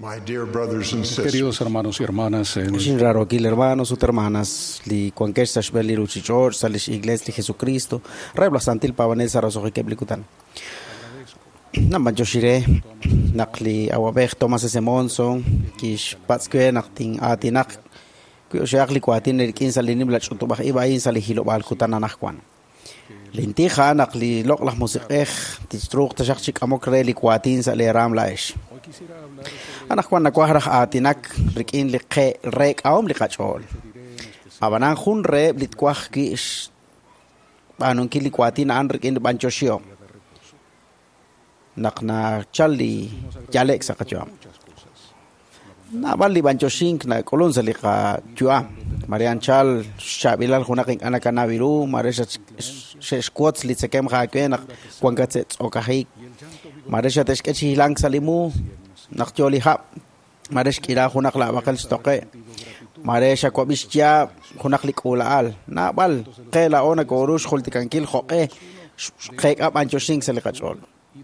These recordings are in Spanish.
My dear brothers and sisters, Queridos hermanos y hermanas, Shinraro kil hermanos y hermanas li conquistas beli ruchichor salish iglesia de Jesucristo rebla santil pavanel saraso keblikutan naman joshire nakli awabek Thomas Semonson kish patskwe nakting atinak kuyo shakli kwatin nilkin salinim la chutubah ibayin salihilo balkutan anakwan lintiha nakli loklah musikeh tistruk tashakchik amokre li kwatin saliram laish anak kwan nakuharah atinak rikin liqe rek aum liqachol abanan khun re litkwah ki banon ki likwatin an rikin banchoshio nakna challi jalek sakachwa na bali banchoshink na kolon salika jua marian chal shabilal khunakin anakana biru maresha shesquots litsekem khakena kwangatset okahi maresha teshkechi hilang salimu nakjoli ha maresh kila khunak la bakal stoke maresha kobishja khunak likulaal na bal qela ona gorush khultikankil khoqe khek ab anchoshing selikachol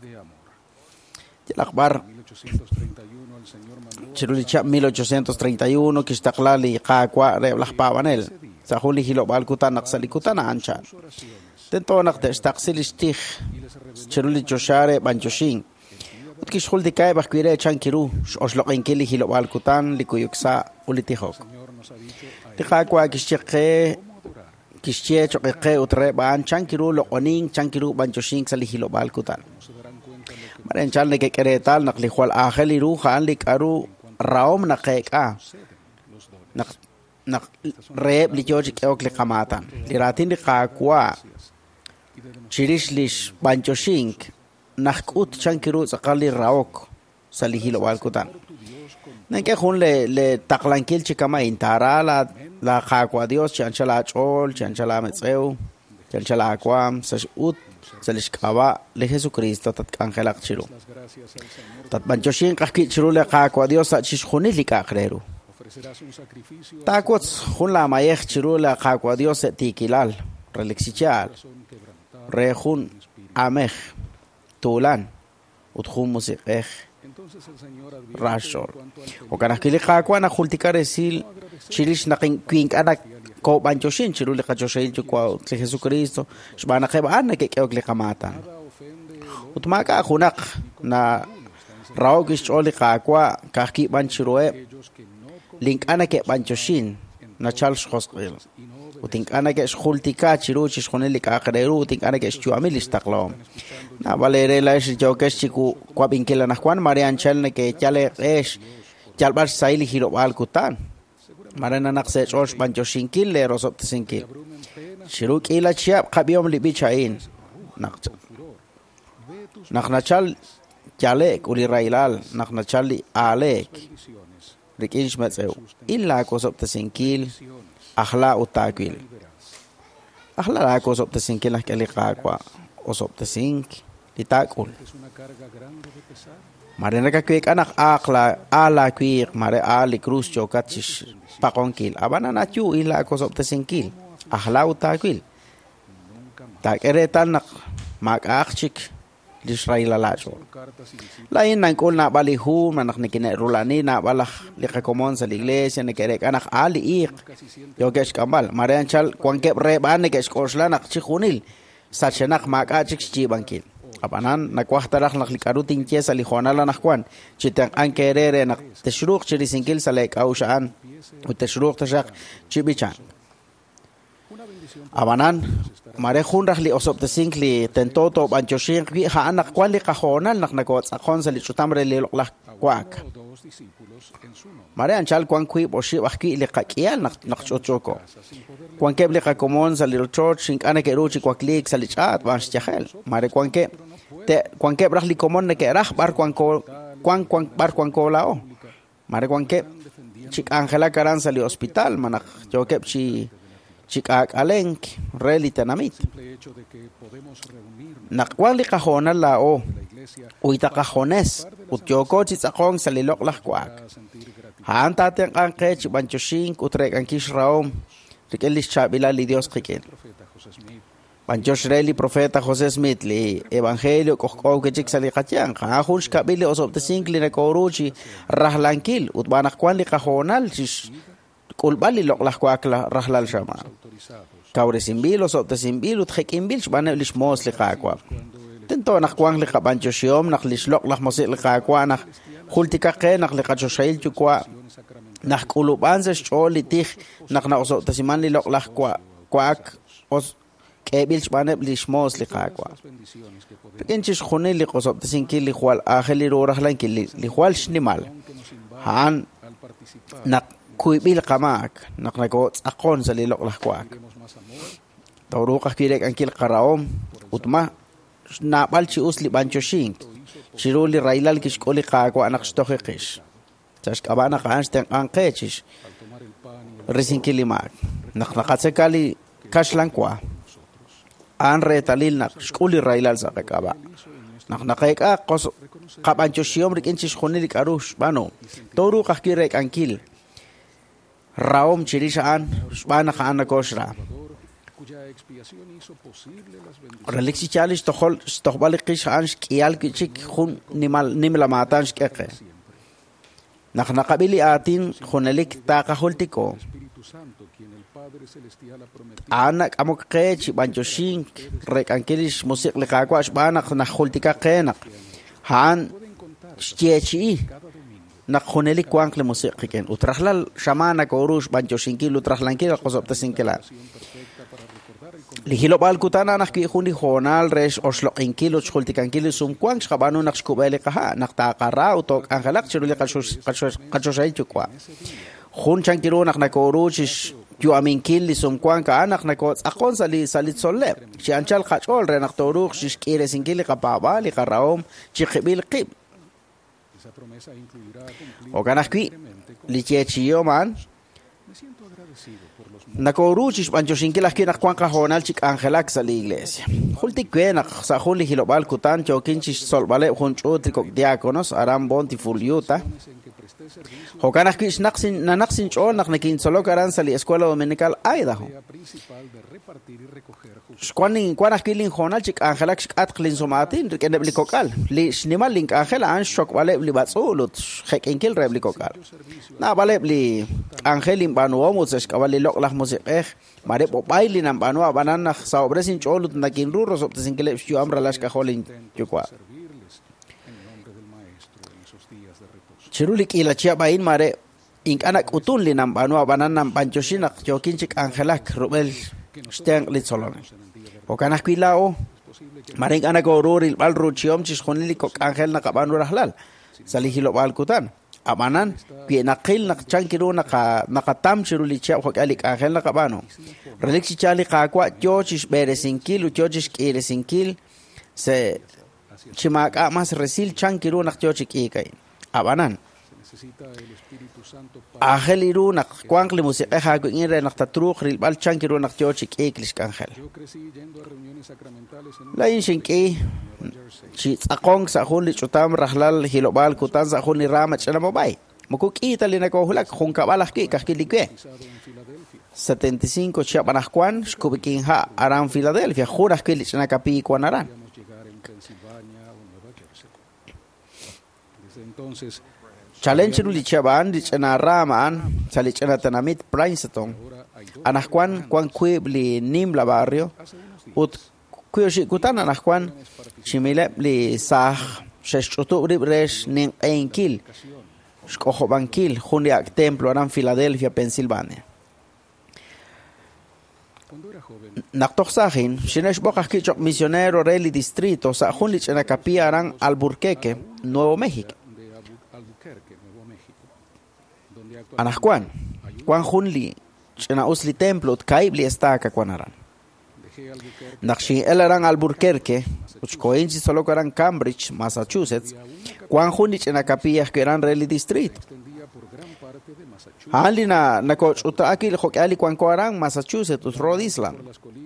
el akhbar chirulicha 1831 kistaklali qaqwa reblah pavanel sahuli hilo balkutan naksalikutan ancha tento nak destaqsil istikh chirulicho share banchoshing utkish khuldi kay bakwire chankiru osloqin kili hilo balkutan likuyuksa ulitihok tiqaqwa kishche choqe utre ban chankiru loqoning chankiru banchoshing sali hilo balkutan maren chal ne keretal nakli khwal akheli ru khan likaru raum naqeka nak reb lijoji keokli qamatan liratin liqaqwa chirishlish banchoshing nakut chankiru saqali raok salihilo balkutan nanke khun le taqlankil chikama intara la qaqwa dios chanchala chol chanchala metseu chanchala aqwam sashut salish kawa le Jesucristo tat angelak chiru tat banchoshin qaqki chiru le qaqwa dios achish khuni likaqreru takots khun la mayekh chiru le qaqwa dios tikilal relexichal rehun amekh tulan utkhum musiqeh rashor okanakili qaqwa na khultikaresil chilish naqin quink anak ko banchoshin chiru le qachoshin kwa le Jesucristo shbana qeban ke keokli qamatan utmaka khunak na raogish choli qaqwa qaqi banchiroe link ana ke banchoshin na charles khosqil utink ana ke khultika chiru chishkhoneli qaqreru utink ana ke chuamil istaqlom na valere la jokesh chiku kwa binkela nakwan marian chalne ke chale esh chalbar saili hiro balkutan marana naqse chosh banchoshinkil le rosop tsinkil shiruk ila chiap qabiom libichain naqnachal chale uli railal naqnachali alek rikish matseu illa kosop tsinkil akhla utakwil akhla la kosop tsinkil akali qaqwa osop tsink litakul marena ka kwek anak akla ala kwek mare ali cruz chokachish pakonkil abana nachu ila kosop tesinkil ahlau takwil takeretan nak makachik Israel lacho lain nang kol na balihu manak nikine rulani na balah likakomon sa iglesia ne kerek anak ali ik yogesh kamal mare anchal kwanke reban ne kesh kosla nak chikhunil sachenak makachik chibankil abanan nakwahtaraq naklikarutin chiesa lijonala nakwan chitang ankerere nak tashruq chirisinkil salek aushan utashruq tashaq chibichan abanan mare khunrah li osop tesinkli tentoto banchoshin wi ha anak kwan li qajonal nak nakots akhon sali chutamre li loqlah kwak mare anchal kwan kui boshi waqki li qaqial nak chochoko kwan ke bli qakomon sali choch sink ana ke ruchi kwaklik sali chat bash chahel mare kwan ke brah li komon ne ke rah bar kwan ko lao mare kwan ke chik angela karan sali hospital manak jokep chikak alenk reli tanamit nakwali qahona lao uita qahones utyoko chitsaqong salilok lahkwak hanta ten anqech banchoshin utrek ankish raum rikelis chabila li dios qiken Pancho Shreli profeta José Smith li evangelio kokko ke chik sali khatyan kha hush kabili osop te singli ne koruchi rahlankil utbanak kwan li kahonal sis kulbali loklah kwakla rahlal shama kawre simbil osop te simbil ut khekimbil shbane lish mos li kakwa tento nak kwang li kabancho shiom nak lish loklah mosi li kakwa nak khultika ke nak li kacho shail chukwa nak kulubanse sholi tikh nak na osop te siman li loklah kwak os kebil shbane blishmos li kakwa pekenchis khone li qosop tsinki li khwal akheli ro rahlan ki li khwal shnimal han nak kuibil qamak nak nako aqon sa li loklah kwak tawruqa kirek ankil qaraom utma na balchi usli bancho shink chiruli railal kishkoli kakwa anak shtoqiqish tash kabana khansten anqechish risinki limak nak nakatsekali kashlan kwa an retalil nak skuli railal sa kaba nak nakaika qos qabancho shiom rikinchis khunilik arush bano toru qakirek ankil raom chirishan bana khana koshra reliksi chalish tohol stohbalik qishan kial kichik khun nimla matan shkeke nak nakabili atin khunelik taqahultiko anak amok kechi bancho shink rek ankelish musik le kakwa shbanak na khultika kenak han chechi nak khuneli kwang le musik ken utrahlal shamana korush bancho shinki utrahlanki qosop tasinkela lihilo bal kutana nak ki khuni khonal resh oslo inkilo khultikan kilo sum kwang shabanu nak skubele kaha nak taqara utok angalak chiruli qachoshay chukwa khun chankiro nak nakorush yo amin kill sum kwang ka anak nakot akon sali solle si anchal khachol re nak toruk shish kire singili kapaba li qaraom chiqibil qib o ganakwi li chechiyo man nakoruchish bancho shinkila kinak kwang ka honal chik angelak sa iglesia khulti kwenak sa khuli hilobal kutan chokinchish solbale khuncho trikok diakonos aram bonti fuliuta Hokanak kish naksin chol nak nakin solo karan sa escuela dominical Idaho. Squaning kwanak killing honal chik angelak chik atklin somatin rikene blikokal. Li shnimal link angela an shok wale bli batsulut hek inkil reblikokal. Na wale bli angelin banuomut sa shkawali loklah musiqeh mare popaili nam banua banan sa obresin cholut nakin ruros op tesinkile shyu amra lash ka holin chukwa. Chirulik ila chia bain mare ink anak utun li nam banua banan nam panchoshinak jokinchik angelak rubel steng litsolone o kanak kilao maring anak oruril bal ruchiom chis khonili kok angel nak banu rahlal salihilo bal kutan amanan pi nakil nak chankiro nakatam chiruli chia kok alik angel nak banu reliksi chali kakwa jochis beresinkil jochis kiresinkil se chimaka mas resil chankiro nak jochik ikai abanan Ángel iru nak kwang li musik ha ko ngire nak tatruk ril bal chankiru nak chochik eklis angel lain shinki chi akong sa huli chutam rahlal hilobal kutan sa huni ramat chana mobay mukukita li nako hulak khung kabalak ki kakilikwe 75 chia panakwan skubikin ha aram Philadelphia juras que lichana kapi kwanaran entonces challenge ru lichaban lichana raman salichana tanamit Princeton anakwan kwan kwebli nimla barrio ut kuyoshi kutana anakwan chimile li sah sheshutu resh nin enkil shkohobankil juniak templo aran Philadelphia Pennsylvania Naktok sahin shinesh bokah kichok misionero reli distrito sa junlich en Capilla aran Albuquerque Nuevo México Anakwan kwan junli chena usli templo kaibli estaka kwanaran Nakshi elaran Albuquerque uchkoinchi solo karan Cambridge Massachusetts kwan junlich en Capilla que eran reli distrito Halina nakoch utaakil hokali kwan koarang Massachusetts Rhode Island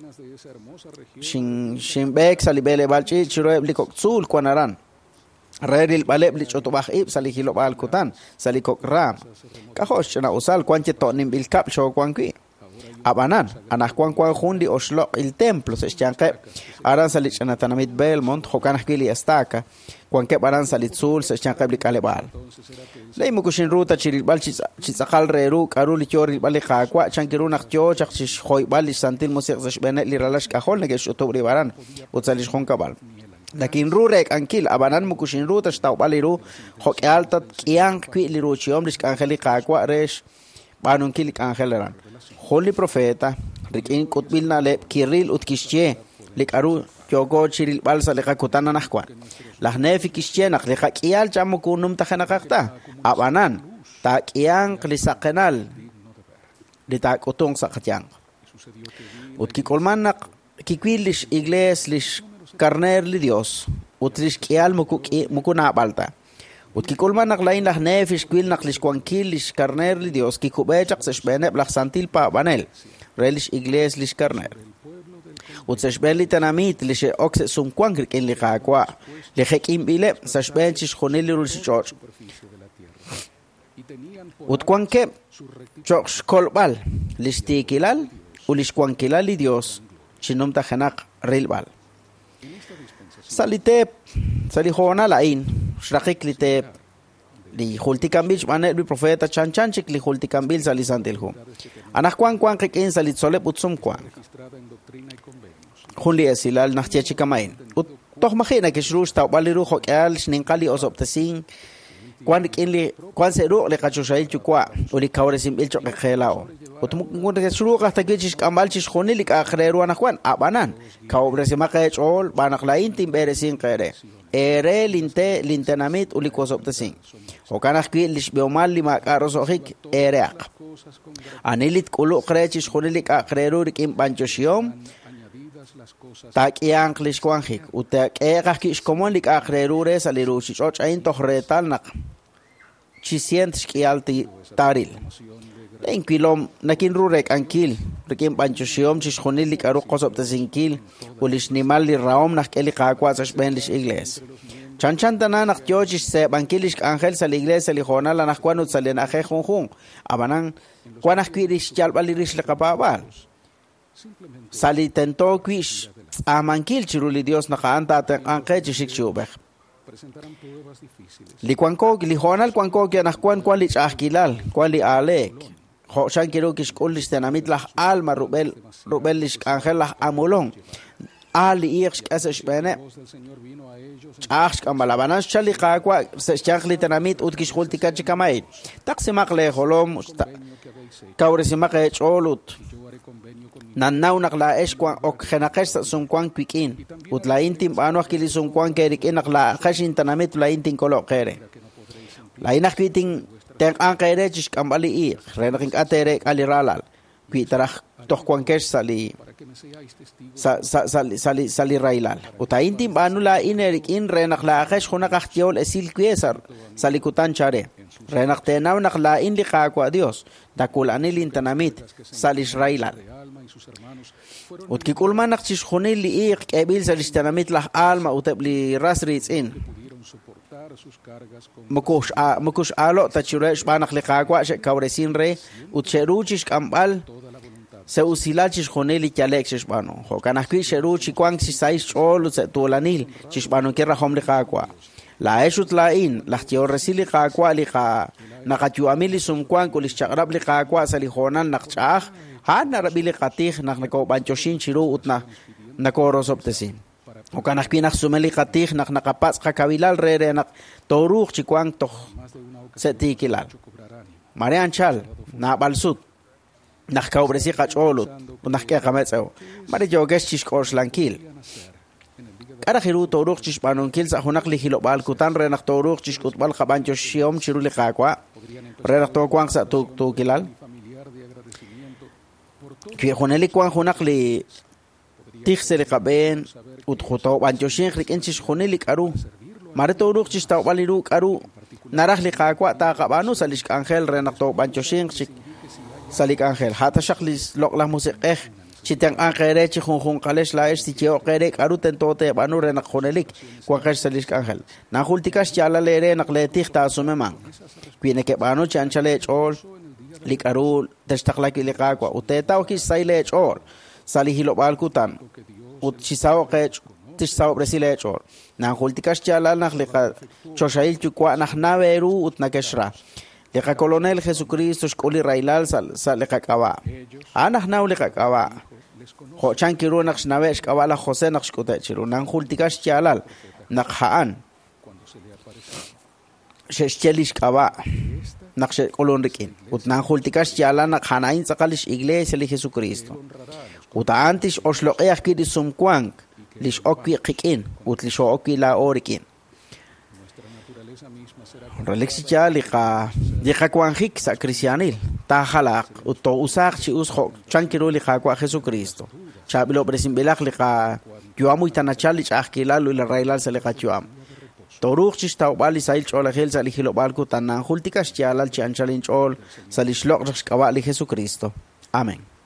shin bek salibele balchi chiro blikok sul kwanaran Reril baleb lich otobah ib salihilo bal kutan salikok ram kahosh na usal kwanche tonim bil kap sho kwanki abanan anahkuan kuan hundi oshlo el templo se chanque aran salit anatanamit Belmont hokan kili estaca kuan ke aran salit sul se chanque blikale lei mukushin ruta chiril bal chisakal reru karul chori bal kwa chankiru nakcho chakchish khoy bal santil musiq zashbene li ralash kahol nege shotobri baran utsalish khonkabal lakin rurek ankil abanan mukushin ruta shtaw baliru hok alta kiang kwi liru chiom lish angeli kwa resh banun kilik angeleran holy profeta rikin kutbil na le kiril utkishche likaru yogo chiril balsa le kakutana nakwa lahnefi kishche nak le kial chamu kunum tahanakakta abanan ta kiang lisaqenal litak utong sakatyang utkikolman nak kikwilish igles lish karner li Dios utrish kial mukuna balta utkikolman nak lain lah nefish kwil nak lish kwankil lish karner li Dios kikubechak seshbene blach santil pa banel relish igles lish karner utseshbeli tanamit lish oxe sum kwankir ken li kakwa li hekim bile seshben chish khoneli rush chorch utkwanke choksh kolbal lish tikilal ulish kwankilal li Dios chinom tahanak rilbal salitep salihona lain shrakik litep li hultikambil manel bi profeta chanchanchik li hultikambil salisantilhum anak kwan kikin salit solep utsum kwan khuli asilal nachchikamain ut toh makhina kishrush taw baliru khokal shninqali osoptasin kwan kinli kwan seru le kachushail chukwa uli kawresim ilcho khelao utmukun kishru qahta kichish kamal chish khonili ka akhreru anakwan abanan kawbresima qechol banaklain tim beresin qere ere lintenamit uli kosoptasin okanak ki lish biomal lima karosohik ereaq anilit kulu qrechish khonili ka akhreru rikim panchoshiyom tak yang klis kwanhik utak kish komonik akhrerure saliru chichoch ain tohretal nak chisient skialti taril en kilom nakin rurek ankil rikim panchoshiyom chish khonilik aru qosop tasinkil ulish nimal li raom nak eli qaqwa sashben lish igles chanchan tana nak jochish se bankilish angel sal igles li khona la nak kwanut salen akhe khunkhun abanan kwanak kirish chalbalirish liqapabal sali tento kwish amankil chiruli Dios nakaanta ten anke chishik chubek li kwanko li honal kwanko ke nakwan kwali chahkilal kwali alek ho shankiro kish kulish tenamit lah alma rubel lish angel lah amulong ali ikhsh asash bene chahsh kamalabanan chali qaqwa sechakli tenamit utkish khultika chikamay taqsimaq le holom kawresimaq cholut nanaw nakla eshkwan ok khenaqesh sumkwan kwikin utlaintim bano akili sumkwan kerikin nakla khashin tanamit laintin kolo qere lainak kwitin ten anqere chish kambali I renakin atere aliralal kwitarah tohkwan kesh sali railal utaintim bano la inerikin renakla khash khuna qakhtiol esil kwiesar salikutan chare renak tenaw nakla in liqaqwa Dios dakul anil intanamit salish railal utkikulman naqchish khunil li iq qabil salishtanamit lah alma utabli rasrits in mukush alo tachuresh banak liqaqwa kawresin re utcheruchish kambal se usilachish khunil kyalexish bano hokanakwi sheruchi kwang sisais chol tulanil chish bano kerahom liqaqwa la eshut lain la tior resili qaqwa liqa naqachuamili sumkwan kulish chagrab liqaqwa salihonan naqchah hana rabili qatih naqnako banchoshin chiru utna nakorosoptesin okanak pinak sumeli qatih naqnaqapats qakabilal rere naq toruq chikwang toh setikilal marian chal na balsut naqkaubresi qacholut naqke qametso mari jogesh chishkosh lankil ara khiru toruq chish banonkil sa hunaq li hilo bal kutan re naq toruq chish kutbal qabanchoshiyom chiru li qaqwa re naq to kwang sa tu kilal ki khoneli kwang hunaq li tixsel qaben utkhuto banchoshin rikin chish khoneli qaru mare toruq chish tawbaliru qaru narah li qaqwa ta qabanu salish angel re naq to banchoshin chik salik angel hata shaqlis loqla musiqeh chitang angere chi khunkhun qalesh la es ticheo qere qaru tentote banu re naq khonelik kwaqash salish angel na khultikash chala lere naq le tixta sumeman kwine ke banu chanchale chol likarul testaklaki liqaqwa utetaw ki saile chor salihilo balkutan ut chisao qech tisao bresile chor nan hultikas chalal nak liqa choshail chukwa nak naveru ut nakeshra liqa colonel Jesucristo shkuli railal sal liqa kawa anak naw liqa kawa ho chankiru nak shnavesh kawa la Jose nak shkutechiru nan hultikas chalal nak haan shechelish kawa naqshe kolonrikin utnan hultikas chala nak hanain saqalish iglesia li Jesucristo utantish oshloqeach kidisum kwang lish okwi qikin utlish okwi la orikin relixicha liqa kwanjik sa cristianil ta halaq uto usaq chi usjo chankiru liqa kwa Jesucristo chabilo presimbilaq liqa yuamu itanachal chaqilalo la railal se liqa yuam Toruch chistau bali sail chol hel salihilo balku tanan hultikas chalal chanchalin chol salishloq kawa li Jesucristo. Amén.